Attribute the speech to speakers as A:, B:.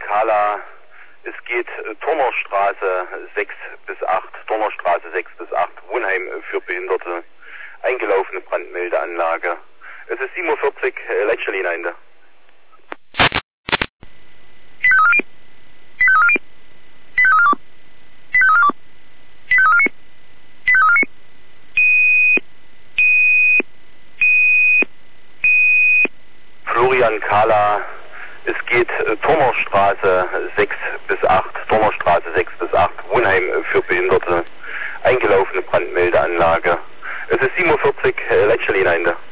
A: Kala. Es geht Turnerstraße 6 bis 8, Turnerstraße 6 bis 8, Wohnheim für Behinderte. Eingelaufene Brandmeldeanlage. Es ist 47, Leitstelle hinein. Florian Kala. Es geht Turnerstraße 6 bis 8, Turnerstraße 6 bis 8, Wohnheim für Behinderte. Eingelaufene Brandmeldeanlage. Es ist 47, Leitstelle hinein.